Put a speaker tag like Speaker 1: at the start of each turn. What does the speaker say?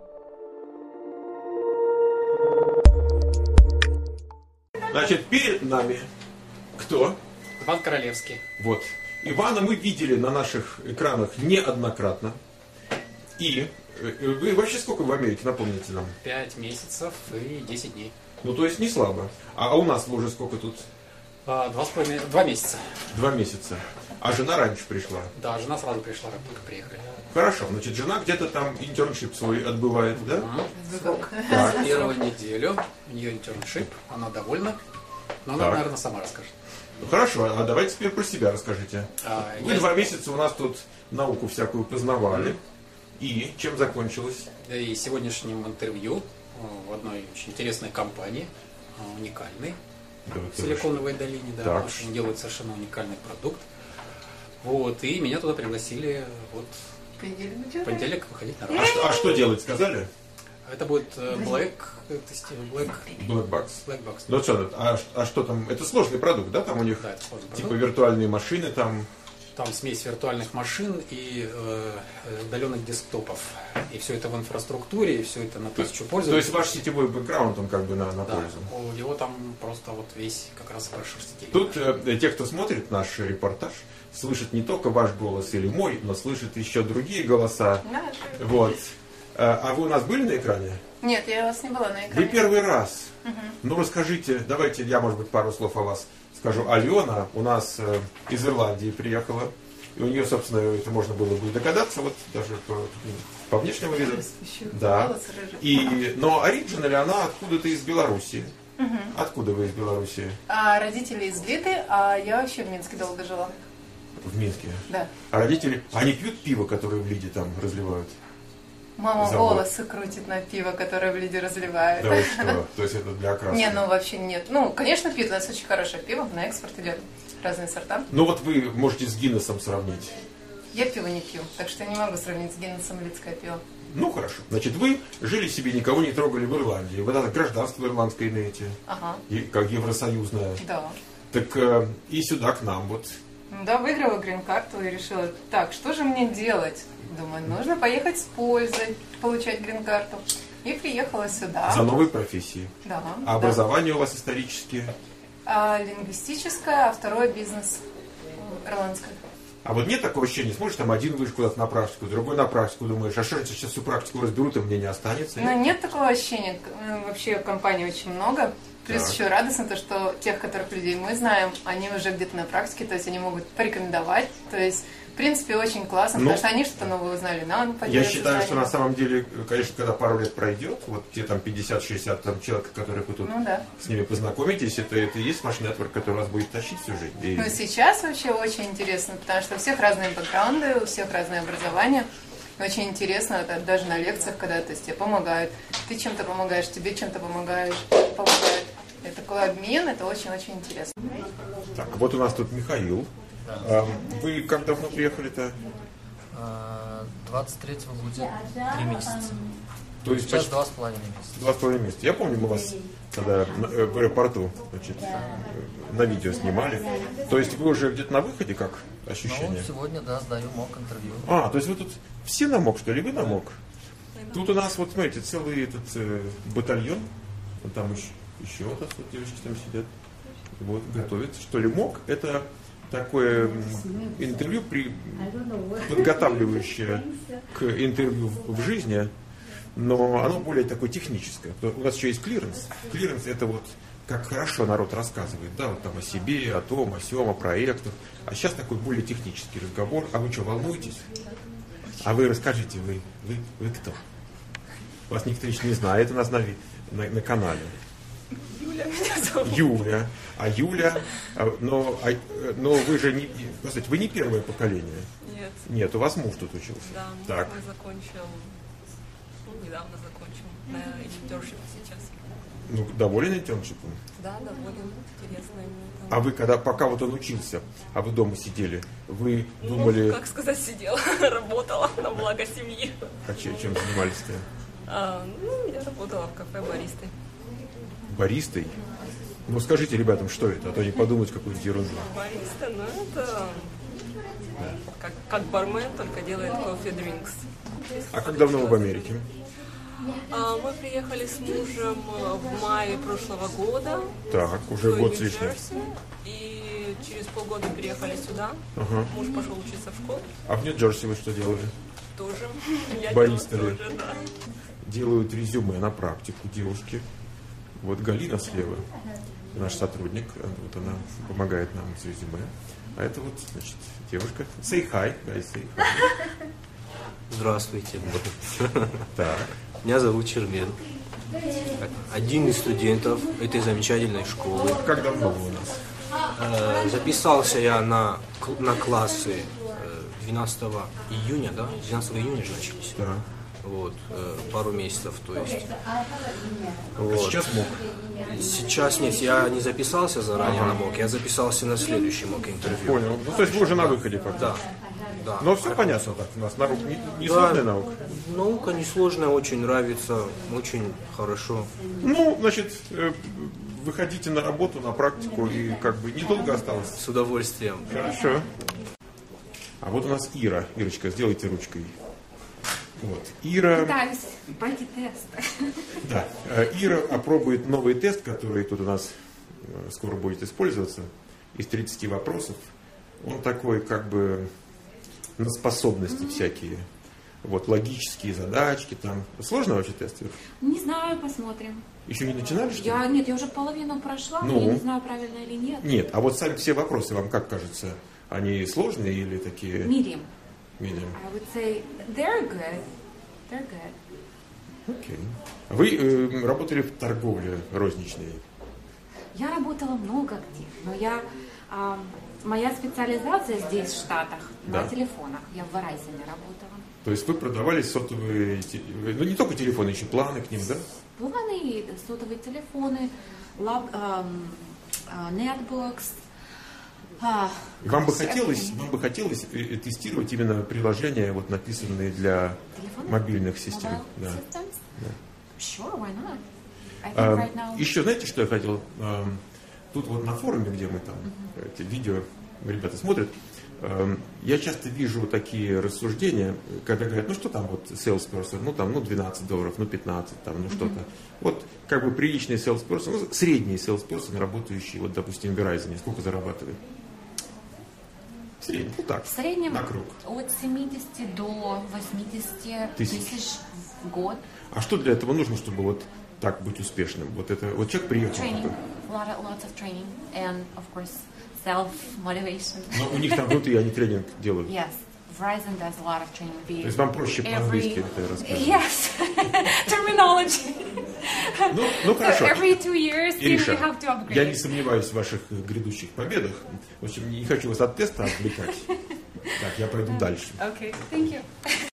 Speaker 1: Значит, перед нами кто?
Speaker 2: Иван Королевский.
Speaker 1: Вот. Ивана мы видели на наших экранах неоднократно. И вы вообще сколько в Америке, напомните нам?
Speaker 2: 5 месяцев и 10 дней.
Speaker 1: Ну, то есть не слабо. А у нас уже сколько тут?
Speaker 2: 2 месяца.
Speaker 1: 2 месяца. А жена раньше пришла?
Speaker 2: Да, жена сразу пришла, как только приехали.
Speaker 1: Хорошо, значит, жена где-то там интерншип свой отбывает, да?
Speaker 2: Так. Первую неделю у нее интерншип, она довольна, но она, наверное, сама расскажет.
Speaker 1: Ну, хорошо, а давайте теперь про себя расскажите. Вы 2 месяца у нас тут науку всякую познавали. И чем закончилось?
Speaker 2: И сегодняшним интервью в одной очень интересной компании, уникальной, в Силиконовой долине, да, очень делают совершенно уникальный продукт. Вот, и меня туда пригласили вот в понедельник выходить на работу.
Speaker 1: А что делать, сказали?
Speaker 2: Это будет Black
Speaker 1: Box.
Speaker 2: Ну
Speaker 1: что, а что там? Это сложный продукт, да? Там у них
Speaker 2: да, это сложный
Speaker 1: типа
Speaker 2: продукт.
Speaker 1: виртуальные машины там.
Speaker 2: Там смесь виртуальных машин и удаленных десктопов. И все это в инфраструктуре, и все это на 1000 пользователей.
Speaker 1: То есть ваш сетевой бэкграунд, он как бы на пользу.
Speaker 2: У него там просто вот весь как раз хорошо сетевой.
Speaker 1: Тут те, кто смотрит наш репортаж, слышат не только ваш голос или мой, но слышат еще другие голоса. Вот. А вы у нас были на экране?
Speaker 3: Нет, я у вас не была на экране.
Speaker 1: Вы первый раз. Ну расскажите, давайте я, может быть, пару слов о вас скажу. Алена у нас из Ирландии приехала. И у нее, собственно, это можно было бы догадаться, вот даже по внешнему виду. Да. Но оригинально она откуда-то из Белоруссии. Откуда вы из Белоруссии?
Speaker 3: Родители из Литы, а я вообще в Минске долго жила.
Speaker 1: В Минске?
Speaker 3: Да.
Speaker 1: А родители, они пьют пиво, которое в Лиде там разливают?
Speaker 3: Мама волосы крутит на пиво, которое в Лиде разливает.
Speaker 1: Да вы что? То есть это для окраски?
Speaker 3: Не, ну вообще нет. Ну, конечно, пьют. У нас очень хорошее пиво, на экспорт идет. Разные сорта.
Speaker 1: Ну вот вы можете с Гиннесом сравнить.
Speaker 3: Я пиво не пью, так что я не могу сравнить с Гиннесом лидское пиво.
Speaker 1: Ну хорошо. Значит, вы жили себе, никого не трогали в Ирландии. Вы тогда гражданство ирландское имеете.
Speaker 3: Ага.
Speaker 1: Как евросоюзное.
Speaker 3: Да.
Speaker 1: Так и сюда к нам вот.
Speaker 3: Да, выиграла грин-карту и решила, так, что же мне делать? Думаю, нужно поехать с пользой, получать грин-карту. И приехала сюда.
Speaker 1: За новой профессией.
Speaker 3: Да.
Speaker 1: А образование у вас историческое?
Speaker 3: Лингвистическое, а второе бизнес ирландское.
Speaker 1: А вот нет такого ощущения, смотришь, там один выйдешь куда-то на практику, другой на практику, думаешь, а что же сейчас всю практику разберут, и мне не останется?
Speaker 3: Ну, нет такого ощущения. Вообще компаний очень много. Плюс еще радостно то, что тех, которых людей мы знаем, они уже где-то на практике, то есть они могут порекомендовать. То есть, в принципе, очень классно, потому что они что-то новое узнали, нам поделятся.
Speaker 1: Я считаю, что на самом деле, конечно, когда пару лет пройдет, вот те там 50-60 там, человек, которых вы тут с ними познакомитесь, это и есть ваш нетворк, который вас будет тащить всю жизнь. И...
Speaker 3: Ну, сейчас вообще очень интересно, потому что у всех разные бэкграунды, у всех разное образование. Очень интересно, это даже на лекциях, когда то есть, тебе помогают, ты чем-то помогаешь, тебе чем-то помогают. Это такой обмен, это очень-очень интересно.
Speaker 1: Так, вот у нас тут Михаил. Да. Вы как давно приехали-то?
Speaker 4: 23-го будет 3 месяца.
Speaker 1: То есть
Speaker 4: сейчас 2,5 месяца.
Speaker 1: 2,5 месяца. Я помню, мы вас когда в аэропорту, значит, на видео снимали. То есть вы уже где-то на выходе, как ощущение?
Speaker 4: Ну, сегодня, да, сдаю МОК-интервью.
Speaker 1: То есть вы тут все на МОК, что ли? Вы на МОК? Тут у нас, вот смотрите, целый этот батальон. Вот там еще вот девочки там сидят. Вот, готовятся. Что ли, МОК? Это такое интервью, подготавливающее к интервью в жизни, но оно более такое техническое. У нас еще есть клиренс. Клиренс — это вот как хорошо народ рассказывает, да, вот там о себе, о том, о сём, о проектах. А сейчас такой более технический разговор. А вы что, волнуетесь? А вы расскажите, вы кто? Вас никто еще не знает у нас на канале.
Speaker 3: Юля меня зовут.
Speaker 1: Юля. А Юля, но вы же не, кстати, вы не первое поколение.
Speaker 5: Нет.
Speaker 1: Нет, у вас муж тут учился.
Speaker 5: Да,
Speaker 1: так.
Speaker 5: мы закончил, недавно закончил на интерншип сейчас.
Speaker 1: Ну, доволен интерншипом?
Speaker 5: Да, доволен, интересно.
Speaker 1: А вы, пока вот он учился, а вы дома сидели, вы думали...
Speaker 5: Ну, как сказать, сидела, работала на благо семьи.
Speaker 1: А чем занимались-то?
Speaker 5: Я работала в кафе баристой.
Speaker 1: Баристой? Ну, скажите ребятам, что это, а то они подумают какую-нибудь ерунду.
Speaker 5: Бариста, это как бармен, только делает кофе дринкс.
Speaker 1: А как давно вы в Америке?
Speaker 5: Мы приехали с мужем в мае прошлого года.
Speaker 1: Так, уже год с лишним.
Speaker 5: И через полгода переехали сюда. Муж пошел учиться в школу.
Speaker 1: А в Нью-Джерси вы что делали?
Speaker 5: Тоже.
Speaker 1: Бариста ли? Да. Делают резюме на практику девушки. Вот Галина слева, наш сотрудник, вот она помогает нам с резюме. А это вот, значит, девушка. Say hi, guys, say hi.
Speaker 6: Здравствуйте.
Speaker 1: Так.
Speaker 6: Меня зовут Чермен. Один из студентов этой замечательной школы.
Speaker 1: Как давно вы у нас?
Speaker 6: Записался я на классы 12 июня, да? 12 июня же начались.
Speaker 1: Да.
Speaker 6: Вот, пару месяцев, то есть.
Speaker 1: Вот. А сейчас мог?
Speaker 6: Сейчас нет, я не записался заранее на МОК, я записался на следующий МОК интервью.
Speaker 1: Понял. Ну, то есть вы уже на выходе как-то?
Speaker 6: Да.
Speaker 1: Но все понятно так у нас. Наука не сложная наука?
Speaker 6: Наука несложная, очень нравится, очень хорошо.
Speaker 1: Ну, значит, выходите на работу, на практику, и как бы недолго осталось.
Speaker 6: С удовольствием.
Speaker 1: Хорошо. А вот у нас Ира. Ирочка, сделайте ручкой. Вот. Ира...
Speaker 7: Пытаюсь пройти тест.
Speaker 1: Да. Ира опробует новый тест, который тут у нас скоро будет использоваться. Из 30 вопросов. Он такой, как бы, на способности всякие. Вот, логические задачки там. Сложно вообще тест, Ира?
Speaker 7: Не знаю, посмотрим.
Speaker 1: Еще не начинали, что ли?
Speaker 7: Нет, я уже половину прошла, но я не знаю, правильно или нет.
Speaker 1: Нет, а вот сами все вопросы, вам как кажется, они сложные или такие?
Speaker 7: Medium.
Speaker 1: Medium.
Speaker 7: I would say they're good. They're good.
Speaker 1: Окей. Вы работали в торговле розничной?
Speaker 7: Я работала много где, но моя специализация здесь, в Штатах, на телефонах. Я в Verizon работала.
Speaker 1: То есть вы продавали сотовые, ну не только телефоны, еще планы к ним, да?
Speaker 7: Планы, сотовые телефоны, netbooks.
Speaker 1: Вам бы хотелось тестировать именно приложения, вот написанные для мобильных систем? Да.
Speaker 7: Sure, why not? I think right now...
Speaker 1: Еще знаете, что я хотел? Тут вот на форуме, где мы там эти видео ребята смотрят, я часто вижу такие рассуждения, когда говорят, ну что там вот salesperson, ну там, ну $12, ну 15, там, ну что-то. Вот как бы приличный salesperson, ну, средний salesperson, работающий, вот допустим, в Verizon, сколько зарабатывает? В среднем, ну так,
Speaker 7: в среднем
Speaker 1: на круг.
Speaker 7: От 70 до 80 тысяч в год.
Speaker 1: А что для этого нужно, чтобы вот так быть успешным? Вот это, вот человек приехал.
Speaker 7: Training, lots of training and of course self-motivation.
Speaker 1: Но у них там внутри они тренинг делают.
Speaker 7: Yes, Verizon does a lot of training.
Speaker 1: То есть вам проще по-английски это рассказывать?
Speaker 7: Yes, terminology.
Speaker 1: Ну хорошо.
Speaker 7: So every 2 years
Speaker 1: Ириша,
Speaker 7: you have to upgrade.
Speaker 1: Я не сомневаюсь в ваших грядущих победах. В общем, не хочу вас от теста отвлекать. Так, я пойду дальше.
Speaker 7: Okay, thank you.